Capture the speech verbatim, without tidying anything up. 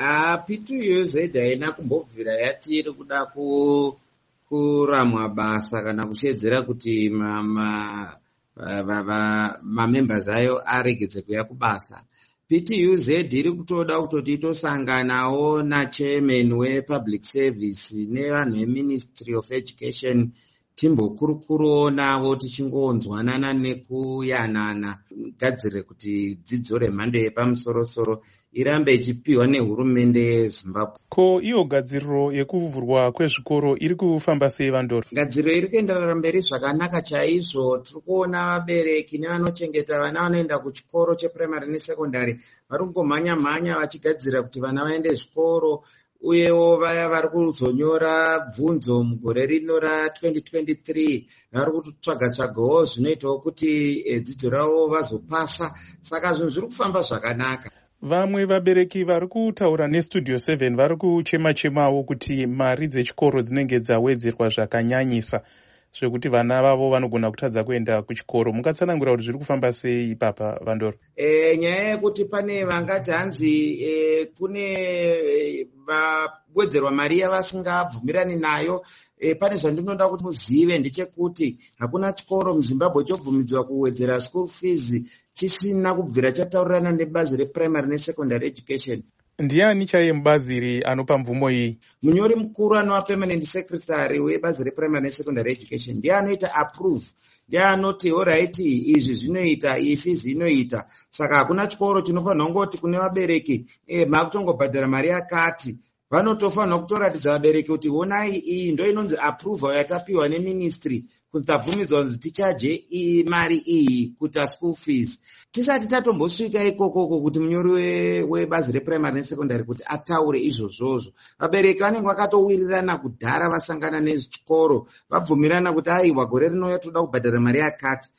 Ah, P two U Z haina kumbobvira yati iri kuda ku kuramwa basa kana kushedzera kuti ma mamembers ayo aregedze kuya kubasa. P T U Z iri kutoda kutoti itosanganawo nachairman wepublic service nevanhu veministry of education timbokurukuru navo tichingonzwanana nekuyanana gadzire kuti dzidzo remhando yepamusorosoro irambe ichipiwa nehurumende yeZimbabwe. Ko iyo gadziriro yekuvhurwa kwezvikoro iri kufamba sei Vandoro? Gadziriro iri kuenderera mberi zvakanaka chaizvo. Tiri kuona vabereki nevanochengeta vana vanoenda kuchikoro cheprimary nesekondari vari kungomhanya mhanya vachigadzira kuti vana vaende zvikoro, uyewo vaya vari kuzonyora bvunzo mugore rino ratwenty twenty-three vari kutsvaga tsvagawo zvinoitawo kuti dzidzo ravo vazopasa. Saka zvinhu zviri kufamba zvakanaka. Vamwe vabereki vari kutaura nestudio seven vari kuchema-chemawo kuti mari dzechikoro dzinenge dzawedzerwa zvakanyanyisa zvekuti vana vavo vanogona kutadza kuenda kuchikoro. Mungatsanangura kuti zviri kufamba sei ipapa Vandoro? E, nyaya yekuti pane vangati hanzi e, kune e, vawedzerwa mari yavasingabvumirani nayo. E, pane zvandinoda kuti muzive ndechekuti hakuna chikoro muZimbabwe chobvumidzwa kuwedzera school fees chisina kubvira chataurirana nebazi reprimary nesecondary education. Ndiani chaiye mubazi iri anopa mvumo iyi? Munyori mukuru anova permanent secretary webazi reprimary nesecondary education ndiye anoita approve, ndiye anoti alright izvi zvinoita, iyi fees inoita. Saka hakuna chikoro chinofanira kungoti kune vabereki eh makutongobhadhara mari yakati. Vanotofanira kutoratidza vabereki kuti honai iyi ndo inonzi approval yatapiwa neministry kuti tabvumidzwa kunzi tichaje iyi mari iyi kuita school fees. Tisati tatombosvika ikokoko kuti munyori webazi reprimary nesecondary kuti ataure izvozvozvo. Vabereki vanenge vakatowirirana kudhara vasangana nezvikoro vabvumirana kuti aiwa gore rino yatoda kubhadhara mari yakati.